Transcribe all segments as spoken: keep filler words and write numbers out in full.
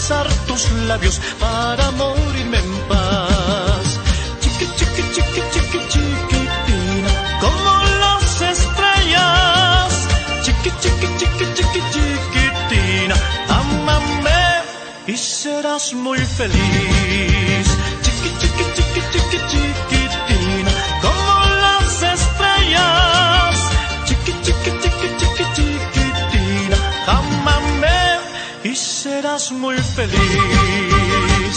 besar tus labios para morirme en paz. Chiqui, chiqui, chiqui, chiqui, chiquitina, como las estrellas. Chiqui, chiqui, chiqui, chiqui, chiquitina, ámame y serás muy feliz. Chiqui, chiqui, chiqui, chiqui, chiquitina, como las estrellas. Chiqui, chiqui, chiqui, chiqui, chiquitina, ámame y serás muy feliz.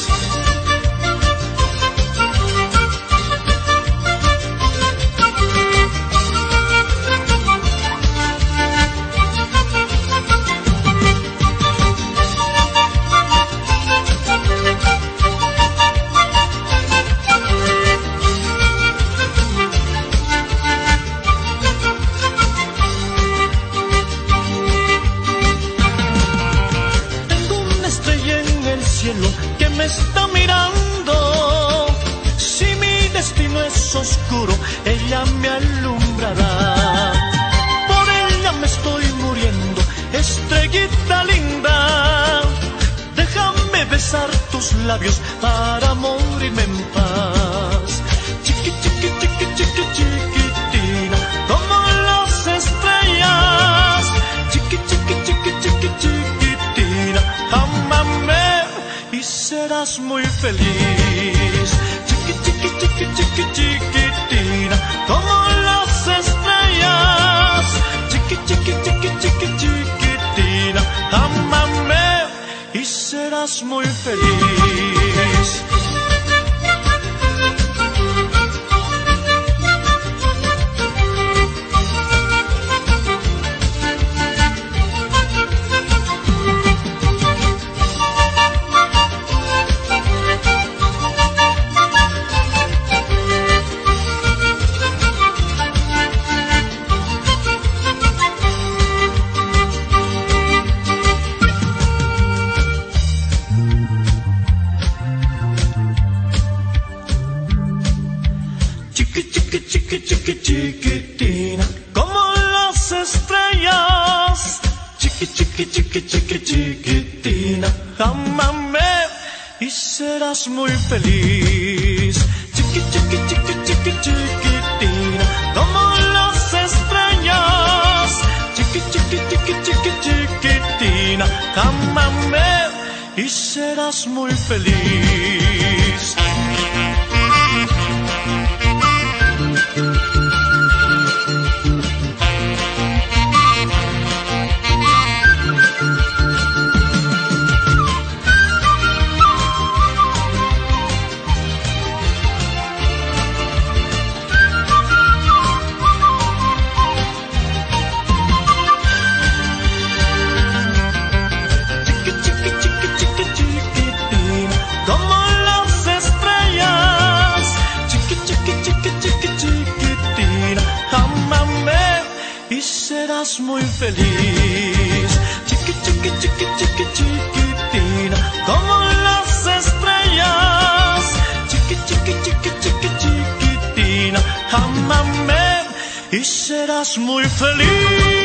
Que me está mirando. Si mi destino es oscuro, ella me alumbrará. Por ella me estoy muriendo, estrellita linda. Déjame besar tus labios para morirme en paz. Chiqui, chiqui, chiqui, chiqui, chiquitina, como las estrellas. Chiqui, chiqui, chiqui, chiqui, chiquitina, ámame y serás muy feliz. Chiqui, chiqui, chiqui, chiqui, chiquitina, como las estrellas. Chiqui, chiqui, chiqui, chiqui, chiquitina, ámame y serás muy feliz. Chiqui, chiqui, chiqui, chiqui, chiquitina, como las estrellas. Chiqui, chiqui, chiqui, chiqui, chiquitina, ámame y serás muy feliz. Chiqui, chiqui, chiqui, chiqui, chiquitina, como las estrellas. Chiqui, chiqui, chiqui, chiqui, chiquitina, ámame y serás muy feliz. Y serás muy feliz. Chiqui, chiqui, chiqui, chiqui, chiquitina, como las estrellas. Chiqui, chiqui, chiqui, chiqui, chiquitina, ámame y serás muy feliz.